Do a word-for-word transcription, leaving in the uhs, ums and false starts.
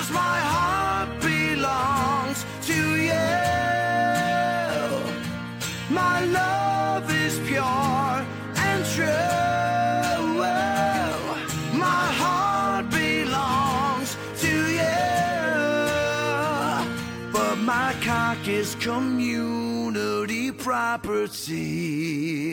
'cause my heart belongs to you. My love is pure and true. My heart belongs to you. But my cock is community property.